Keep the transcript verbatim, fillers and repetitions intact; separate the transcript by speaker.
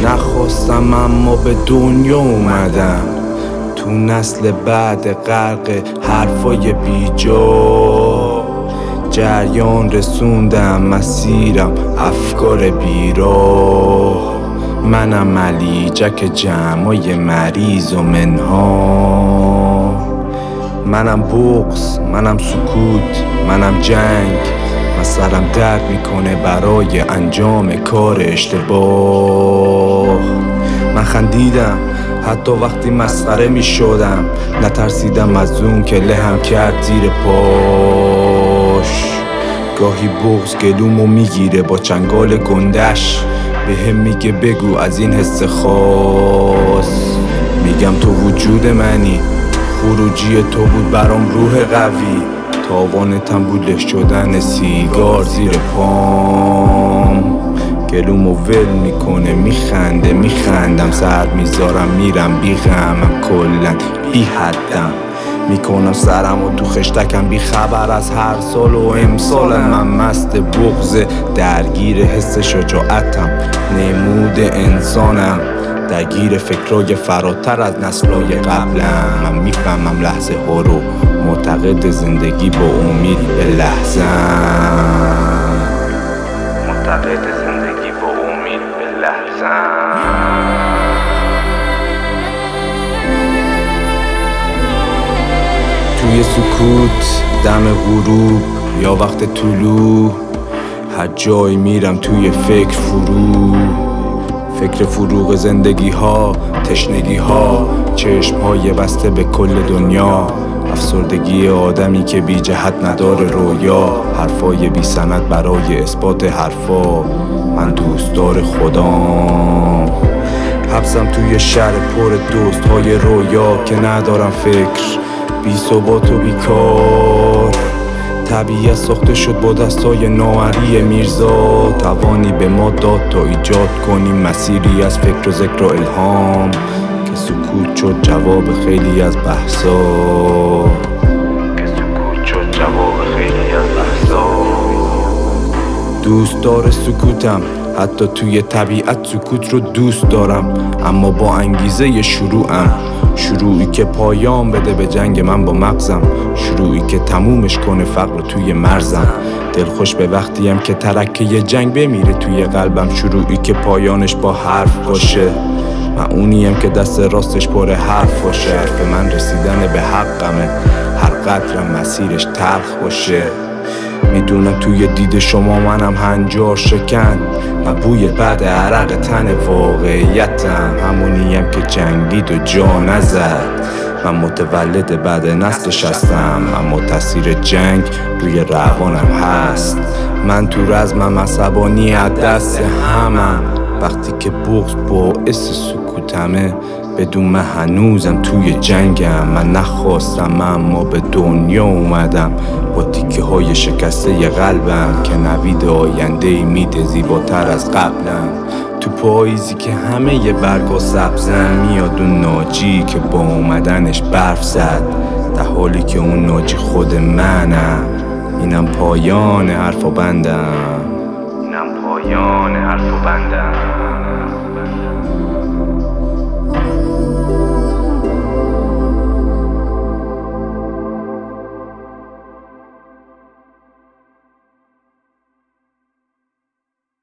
Speaker 1: نخواستم اما به دنیا اومدم. تو نسل بعد غرق حرفای بیجا جریان رسوندم مسیرم افکار بیراه. منم علی جک جمعای مریض و منها. منم بغض، منم سکوت، منم جنگ. من سرم درد میکنه برای انجام کار اشتباه. من خندیدم حتی وقتی مسخره میشدم، نترسیدم از اون که لهم کرد زیر پاش. گاهی بغض گلومو میگیره با چنگال گندش، به هم میگه بگو از این حس خاص. میگم تو وجود منی، خروجی تو بود برام روح قوی. تاوانتم بود له شدن سیگار زیر پام. گلومو ول میکنه میخنده میخندم، سر میذارم میرم بی غمم، کلن بی حدم میکنم سرمو تو خشتکم، بی خبر از هر سال و امسال. من مست بغض درگیر حس شجاعتم، نمود انسانم درگیر فکرای فراتر از نسلای قبلم. من میفهمم لحظه ها رو، معتقد زندگی با امید به لحظه‌ام. معتقد زندگی با امید به لحظه‌ام. توی سکوت، دم غروب یا وقت طلوع، هر جایی میرم توی فکر فرو. فکر فروغ زندگی ها، تشنگی ها، چشم های بسته به کل دنیا. افسردگی آدمی که بی جهت نداره رویا، حرفای بی سند برای اثبات حرفا. من دوستدار خدام، حبسم توی شهر پر دوست های رویا که ندارم فکر، بی ثبات و بیکار. طبیعت ساخته شد با دستای ناوری میرزا، توانی به ما داد تا ایجاد کنیم مسیری از فکر و ذکر و الهام، که سکوت شد جواب خیلی از بحثا. که سکوت شد جواب خیلی از بحثا. دوست داره سکوتم، حتی توی طبیعت سکوت رو دوست دارم، اما با انگیزه شروعم. شروعی که پایان بده به جنگ من با مغزم، شروعی که تمومش کنه فقر توی مرزم. دلخوش به وقتیم که ترکه جنگ بمیره توی قلبم، شروعی که پایانش با حرف باشه. من اونیم که دست راستش پر حرف باشه، حرف من رسیدن به حقمه، هر قطرم مسیرش تلخ باشه. میدونم توی دید شما منم هنجار شکن، من بوی بعد عرق تن واقعیتم، همونیم که جنگید و جا نزد. من متولد بعد نسلش هستم، اما تاثیر جنگ روی روانم هست. من تو رزمم عصبانی از دست همم، وقتی که بغض باعث سکوتمه، بدون من هنوزم توی جنگم. من نخواستم اما به دنیا اومدم، با تیکه های شکسته قلبم که نوید آینده‌ای میده زیباتر از قبلم. تو پاییزی که همه ی برگا سبزن، میاد اون ناجی که با اومدنش برف زد، در حالی که اون ناجی خود منم. اینم پایان حرف و بندم، اینم پایان حرف و بندم.